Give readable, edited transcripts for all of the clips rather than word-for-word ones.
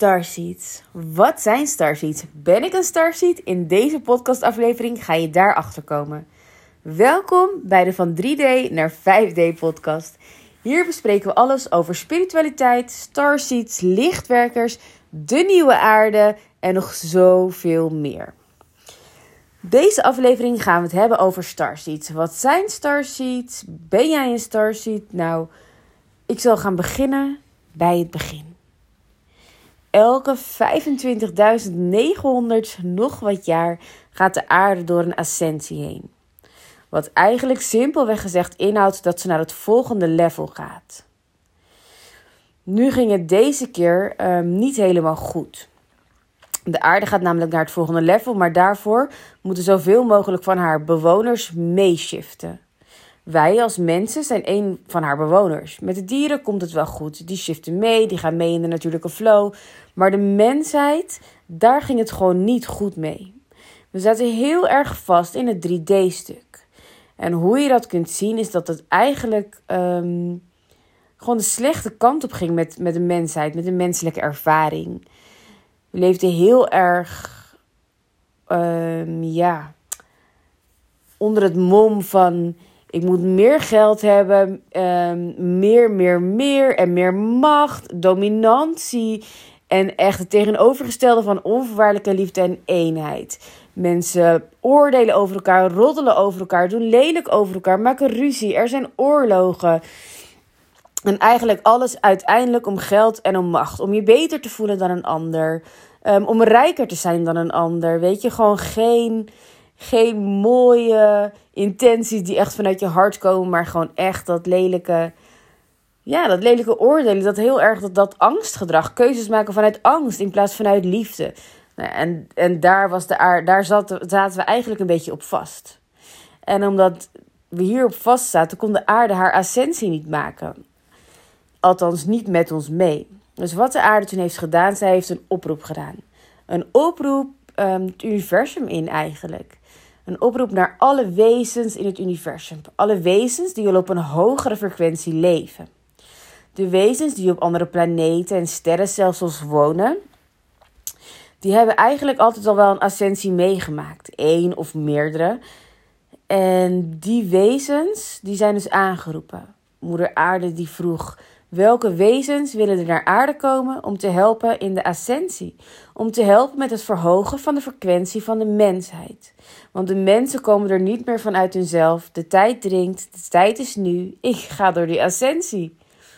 Starseeds. Wat zijn Starseeds? Ben ik een Starseed? In deze podcastaflevering ga je daarachter komen. Welkom bij de van 3D naar 5D podcast. Hier bespreken we alles over spiritualiteit, Starseeds, lichtwerkers, de nieuwe aarde en nog zoveel meer. Deze aflevering gaan we het hebben over Starseeds. Wat zijn Starseeds? Ben jij een Starseed? Nou, ik zal gaan beginnen bij het begin. Elke 25.900 nog wat jaar gaat de aarde door een ascensie heen. Wat eigenlijk simpelweg gezegd inhoudt dat ze naar het volgende level gaat. Nu ging het deze keer niet helemaal goed. De aarde gaat namelijk naar het volgende level, maar daarvoor moeten zoveel mogelijk van haar bewoners meeshiften. Wij als mensen zijn één van haar bewoners. Met de dieren komt het wel goed. Die shiften mee, die gaan mee in de natuurlijke flow. Maar de mensheid, daar ging het gewoon niet goed mee. We zaten heel erg vast in het 3D-stuk. En hoe je dat kunt zien is dat het eigenlijk gewoon de slechte kant op ging met de mensheid. Met de menselijke ervaring. We leefden heel erg onder het mom van ik moet meer geld hebben, meer en meer macht, dominantie en echt het tegenovergestelde van onvoorwaardelijke liefde en eenheid. Mensen oordelen over elkaar, roddelen over elkaar, doen lelijk over elkaar, maken ruzie, er zijn oorlogen. En eigenlijk alles uiteindelijk om geld en om macht. Om je beter te voelen dan een ander. Om rijker te zijn dan een ander. Weet je, gewoon geen mooie intenties die echt vanuit je hart komen. Maar gewoon echt dat lelijke oordelen. Dat heel erg dat angstgedrag. Keuzes maken vanuit angst in plaats vanuit liefde. En daar zaten we eigenlijk een beetje op vast. En omdat we hierop vast zaten, kon de aarde haar ascensie niet maken. Althans niet met ons mee. Dus wat de aarde toen heeft gedaan, zij heeft een oproep gedaan. Een oproep het universum in eigenlijk. Een oproep naar alle wezens in het universum. Alle wezens die al op een hogere frequentie leven. De wezens die op andere planeten en sterrenstelsels wonen, die hebben eigenlijk altijd al wel een ascensie meegemaakt. 1 of meerdere. En die wezens, die zijn dus aangeroepen. Moeder Aarde die vroeg: welke wezens willen er naar aarde komen om te helpen in de ascensie? Om te helpen met het verhogen van de frequentie van de mensheid. Want de mensen komen er niet meer vanuit hunzelf. De tijd dringt, de tijd is nu. Ik ga door die ascensie.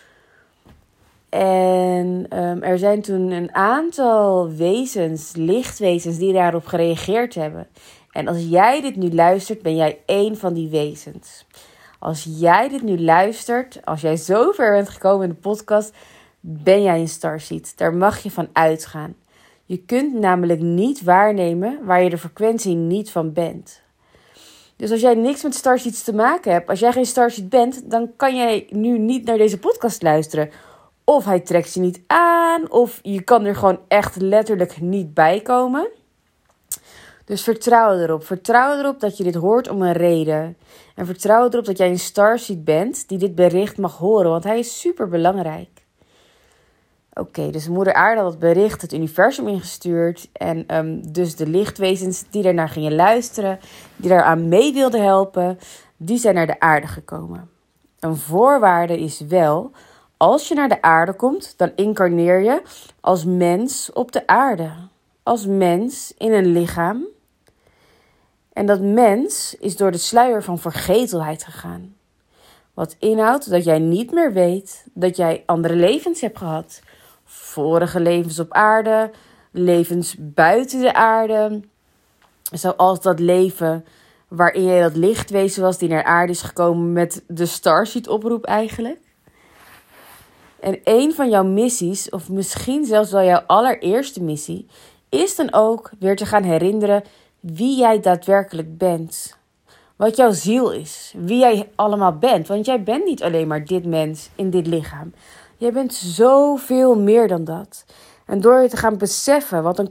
En er zijn toen een aantal wezens, lichtwezens, die daarop gereageerd hebben. En als jij dit nu luistert, ben jij één van die wezens. Als jij dit nu luistert, als jij zo ver bent gekomen in de podcast, ben jij een Starseed. Daar mag je van uitgaan. Je kunt namelijk niet waarnemen waar je de frequentie niet van bent. Dus als jij niks met Starseeds te maken hebt, als jij geen Starseed bent, dan kan jij nu niet naar deze podcast luisteren. Of hij trekt je niet aan, of je kan er gewoon echt letterlijk niet bij komen. Dus vertrouw erop. Vertrouw erop dat je dit hoort om een reden. En vertrouw erop dat jij een Starseed bent die dit bericht mag horen, want hij is super belangrijk. Oké, dus moeder aarde had het bericht het universum ingestuurd. En dus de lichtwezens die daarnaar gingen luisteren, die daaraan mee wilden helpen, die zijn naar de aarde gekomen. Een voorwaarde is wel, als je naar de aarde komt, dan incarneer je als mens op de aarde. Als mens in een lichaam. En dat mens is door de sluier van vergetelheid gegaan. Wat inhoudt dat jij niet meer weet dat jij andere levens hebt gehad. Vorige levens op aarde, levens buiten de aarde. Zoals dat leven waarin jij dat lichtwezen was die naar aarde is gekomen met de Starseed oproep eigenlijk. En een van jouw missies, of misschien zelfs wel jouw allereerste missie, is dan ook weer te gaan herinneren wie jij daadwerkelijk bent. Wat jouw ziel is. Wie jij allemaal bent. Want jij bent niet alleen maar dit mens in dit lichaam. Jij bent zoveel meer dan dat. En door je te gaan beseffen wat een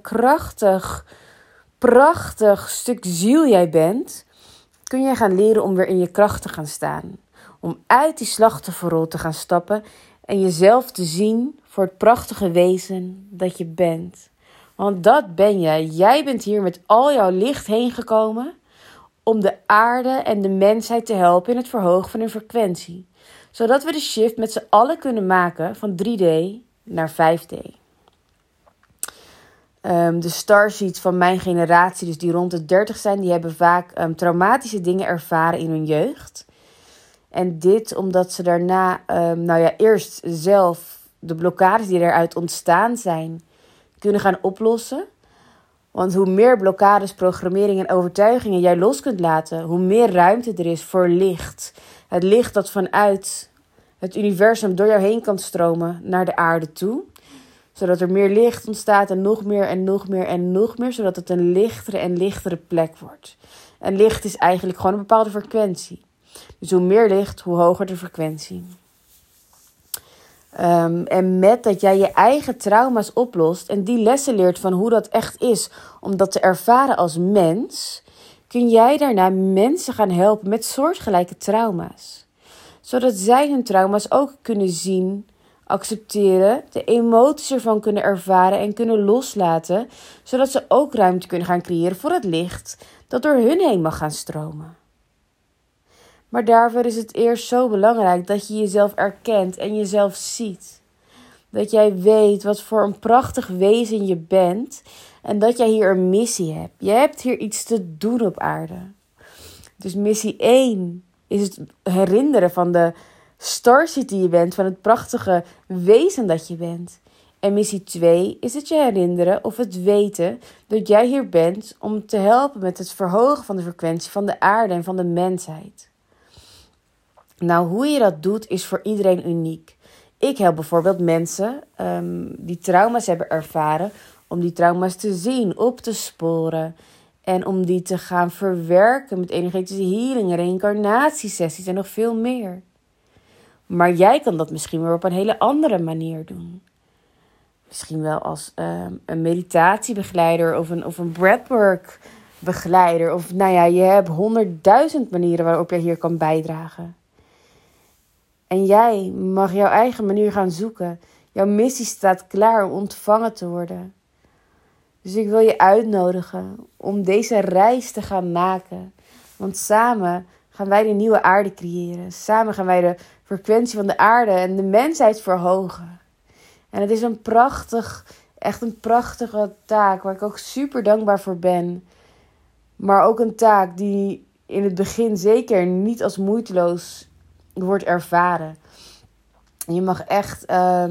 prachtig stuk ziel jij bent, kun je gaan leren om weer in je kracht te gaan staan. Om uit die slachtofferrol te gaan stappen en jezelf te zien voor het prachtige wezen dat je bent. Want dat ben jij. Jij bent hier met al jouw licht heen gekomen om de aarde en de mensheid te helpen in het verhogen van hun frequentie. Zodat we de shift met z'n allen kunnen maken van 3D naar 5D. De starseeds van mijn generatie, dus die rond de 30 zijn, die hebben vaak traumatische dingen ervaren in hun jeugd. En dit omdat ze daarna, eerst zelf de blokkades die eruit ontstaan zijn, kunnen gaan oplossen. Want hoe meer blokkades, programmeringen en overtuigingen jij los kunt laten, hoe meer ruimte er is voor licht. Het licht dat vanuit het universum door jou heen kan stromen naar de aarde toe. Zodat er meer licht ontstaat en nog meer en nog meer en nog meer. Zodat het een lichtere en lichtere plek wordt. En licht is eigenlijk gewoon een bepaalde frequentie. Dus hoe meer licht, hoe hoger de frequentie. En met dat jij je eigen trauma's oplost en die lessen leert van hoe dat echt is om dat te ervaren als mens, kun jij daarna mensen gaan helpen met soortgelijke trauma's. Zodat zij hun trauma's ook kunnen zien, accepteren, de emoties ervan kunnen ervaren en kunnen loslaten, zodat ze ook ruimte kunnen gaan creëren voor het licht dat door hun heen mag gaan stromen. Maar daarvoor is het eerst zo belangrijk dat je jezelf erkent en jezelf ziet. Dat jij weet wat voor een prachtig wezen je bent en dat jij hier een missie hebt. Je hebt hier iets te doen op aarde. Dus missie 1 is het herinneren van de starseed die je bent, van het prachtige wezen dat je bent. En missie 2 is het je herinneren of het weten dat jij hier bent om te helpen met het verhogen van de frequentie van de aarde en van de mensheid. Nou, hoe je dat doet is voor iedereen uniek. Ik help bijvoorbeeld mensen die trauma's hebben ervaren, om die trauma's te zien, op te sporen. En om die te gaan verwerken met energetische healing, reïncarnatiesessies en nog veel meer. Maar jij kan dat misschien weer op een hele andere manier doen. Misschien wel als een meditatiebegeleider of een breathwork begeleider. Of je hebt 100.000 manieren waarop je hier kan bijdragen. En jij mag jouw eigen manier gaan zoeken. Jouw missie staat klaar om ontvangen te worden. Dus ik wil je uitnodigen om deze reis te gaan maken. Want samen gaan wij de nieuwe aarde creëren. Samen gaan wij de frequentie van de aarde en de mensheid verhogen. En het is echt een prachtige taak waar ik ook super dankbaar voor ben. Maar ook een taak die in het begin zeker niet als moeiteloos wordt ervaren. En je mag echt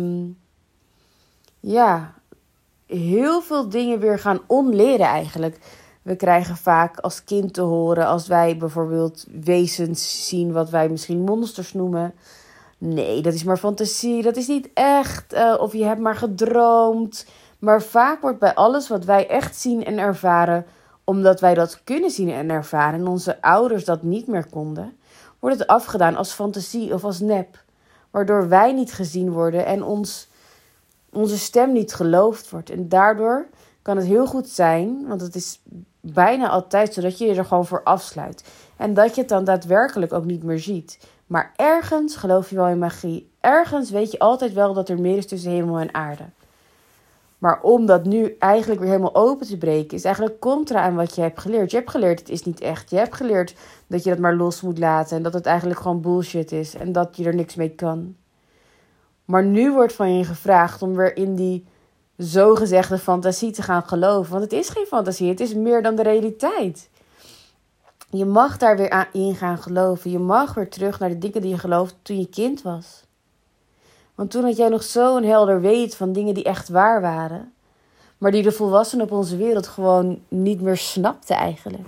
heel veel dingen weer gaan onleren eigenlijk. We krijgen vaak als kind te horen, als wij bijvoorbeeld wezens zien wat wij misschien monsters noemen. Nee, dat is maar fantasie, dat is niet echt. Of je hebt maar gedroomd. Maar vaak wordt bij alles wat wij echt zien en ervaren, omdat wij dat kunnen zien en ervaren en onze ouders dat niet meer konden, wordt het afgedaan als fantasie of als nep. Waardoor wij niet gezien worden en onze stem niet geloofd wordt. En daardoor kan het heel goed zijn, want het is bijna altijd zo dat je je er gewoon voor afsluit. En dat je het dan daadwerkelijk ook niet meer ziet. Maar ergens geloof je wel in magie. Ergens weet je altijd wel dat er meer is tussen hemel en aarde. Maar om dat nu eigenlijk weer helemaal open te breken, is eigenlijk contra aan wat je hebt geleerd. Je hebt geleerd, het is niet echt. Je hebt geleerd dat je dat maar los moet laten en dat het eigenlijk gewoon bullshit is en dat je er niks mee kan. Maar nu wordt van je gevraagd om weer in die zogezegde fantasie te gaan geloven. Want het is geen fantasie, het is meer dan de realiteit. Je mag daar weer in gaan geloven. Je mag weer terug naar de dingen die je geloofde toen je kind was. Want toen had jij nog zo'n helder weet van dingen die echt waar waren. Maar die de volwassenen op onze wereld gewoon niet meer snapten eigenlijk.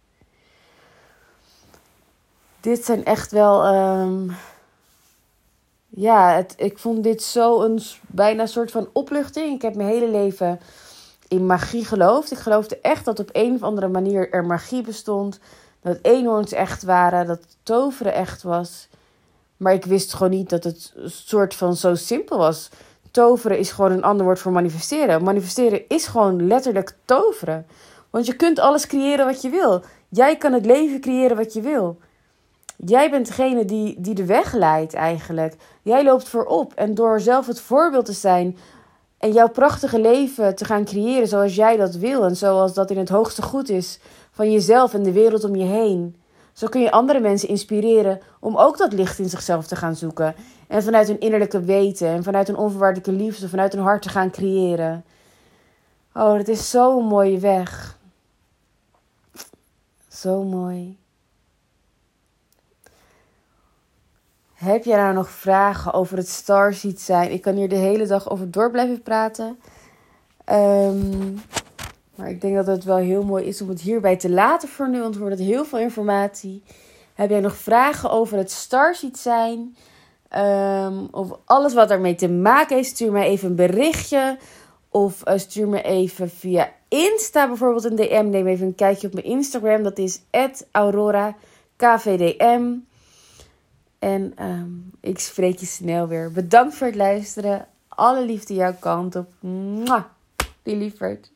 Dit zijn echt wel... ik vond dit zo een bijna soort van opluchting. Ik heb mijn hele leven in magie geloofd. Ik geloofde echt dat op een of andere manier er magie bestond. Dat eenhoorns echt waren. Dat toveren echt was. Maar ik wist gewoon niet dat het een soort van zo simpel was. Toveren is gewoon een ander woord voor manifesteren. Manifesteren is gewoon letterlijk toveren. Want je kunt alles creëren wat je wil. Jij kan het leven creëren wat je wil. Jij bent degene die de weg leidt eigenlijk. Jij loopt voorop. En door zelf het voorbeeld te zijn en jouw prachtige leven te gaan creëren zoals jij dat wil. En zoals dat in het hoogste goed is van jezelf en de wereld om je heen. Zo kun je andere mensen inspireren om ook dat licht in zichzelf te gaan zoeken. En vanuit een innerlijke weten en vanuit een onvoorwaardelijke liefde, vanuit een hart te gaan creëren. Oh, dat is zo'n mooie weg. Zo mooi. Heb jij nou nog vragen over het starseed zijn? Ik kan hier de hele dag over door blijven praten. Maar ik denk dat het wel heel mooi is om het hierbij te laten voor nu. Want wordt het heel veel informatie. Heb jij nog vragen over het starseed zijn? Of alles wat ermee te maken heeft? Stuur mij even een berichtje. Of stuur me even via Insta bijvoorbeeld een DM. Neem even een kijkje op mijn Instagram. Dat is @aurorakvdm. En ik spreek je snel weer. Bedankt voor het luisteren. Alle liefde jouw kant op. Mwah, die lieverd.